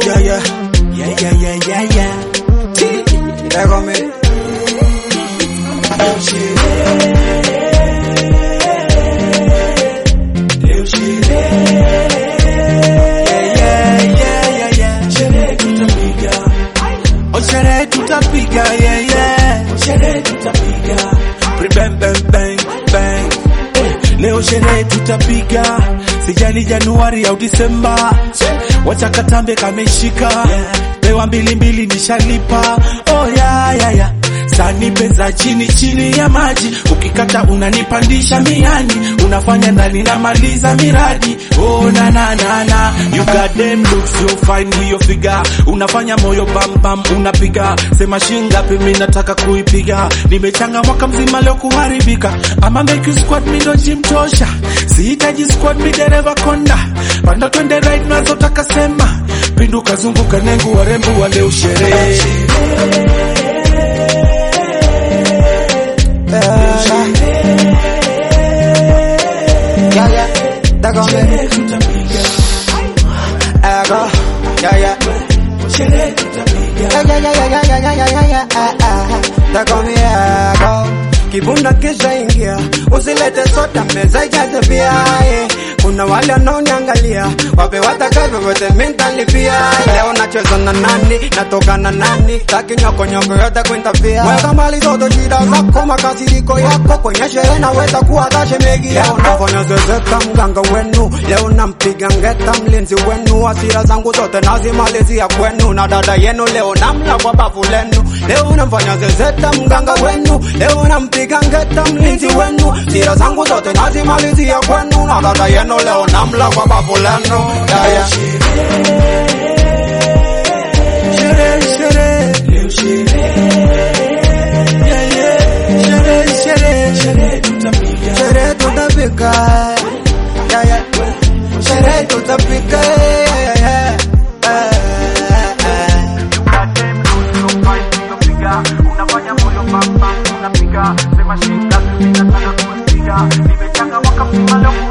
Yeah, yeah. Yeah, yeah, yeah, yeah, yeah. There go me. Leo sherehe. Leo sherehe. Yeah, yeah, yeah, yeah. Sherehe tutapiga. Oh, sherehe tutapiga, yeah, yeah. Oh, sherehe tutapiga. Bang, bang, bang, bang. Leo sherehe tutapiga. Sijali Januari au Disemba. Wacha katambe kameshika. Pewa mbili nishalipa. Oh yeah, yeah, yeah. Sani pesa chini ya maji. Ukikata unanipandisha miani. Unafanya ndani na maliza miradi. Oh na na na na. You got them looks so fine with your figure. Unafanya moyo bam bam unapiga. Sema shingapi mimi nataka kuipiga. Nimechanga mwaka mzima leo kuharibika. Ama make you squad mi ndo gym tosha. Sihitaji squad mi dereva konda. Panda twende ride nazotaka sema. Pinduka zunguka nengu warembo wa leo sherehe. Sherehe tutapiga. Ego. Yeah, yeah. Sherehe tutapiga. Yeah. Tako mi ego. Kibunda kisha ingia. Usilete soda meza ijaze pia. Kuna wale wanaoniangalia. Wape watakavyo wote mentalipia. Leo nacheza na nani, natoka na nani. Taki nyoko yote kuintapia. Weka mali zote shida zako, makasiriko yako. Kwenye sherehe naweza kuwa tashemegi. Leo nafanya zezeka mganga wenu. Leo nampiga ngeta mlinzi wenu. Hasira zangu zote nazimalizia kwenu. Na dada yenu leo namla kwa bavu lenu. Leo nafanya zezeka mganga wenu. Leo nampiga ngeta mlinzi wenu. Hasira zangu zote nazimalizia kwenu. Na dada yenu leo namla kwa babu lenu. Yeah, yeah. Sherehe. Leo sherehe. Yeah, yeah. Sherehe tutapiga. Sherehe tutapiga. Yeah, yeah. Sherehe tutapiga. Yeah, yeah. Unafanya moyo bam bam unapiga. Sema shinda mimi nataka kusikia. Nimechanga mwaka mzima leo